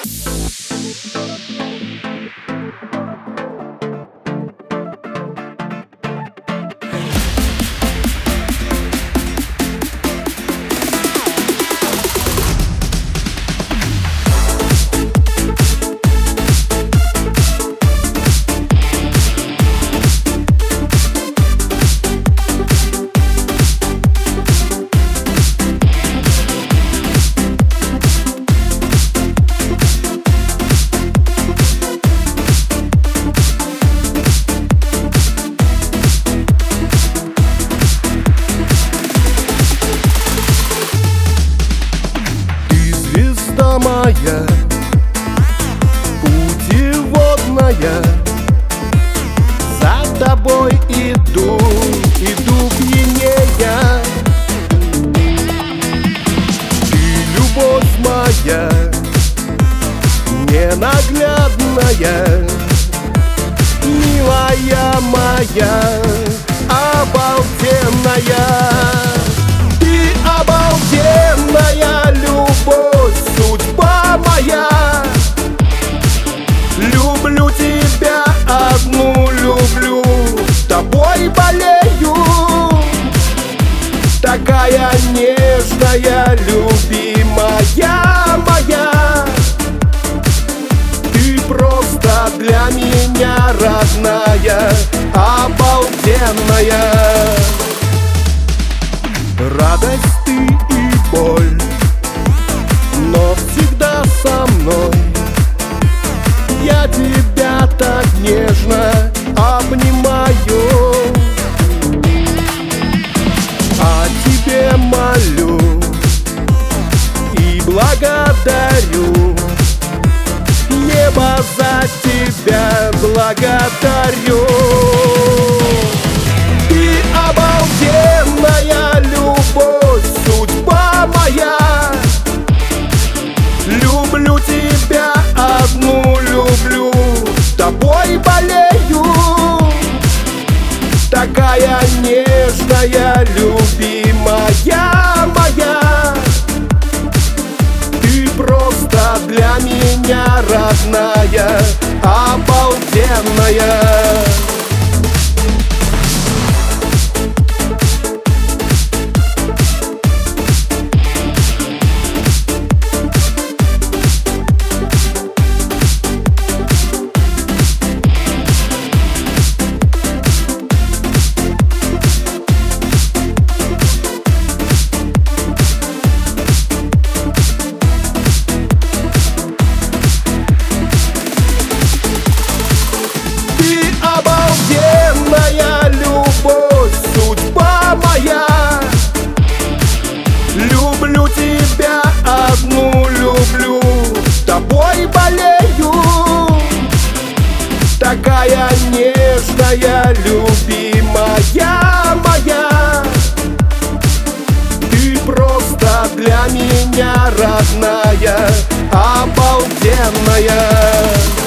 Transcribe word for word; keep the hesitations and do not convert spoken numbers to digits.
Моя путеводная, за тобой иду, иду пьянея. Ты любовь моя, ненаглядная, милая моя, обалденная. Ты обалденная любовь, судьба моя. Люблю тебя одну, люблю, тобой болею. Такая нежная, любимая моя. Ты просто для меня родная, обалденная. Радость ты и боль, но всегда со мной. Я тебя так нежно обнимаю, о тебе молю и благодарю. Небо за тебя благодарю. Ты обалденная любовь, судьба моя. Люблю тебя одну, люблю, тобой болею. Такая нежная, любимая моя. Ты просто для меня родная, обалденная. Обалденная любовь, судьба моя. Люблю тебя одну, люблю, тобой болею. Такая нежная, любимая моя. Ты просто для меня родная, обалденная.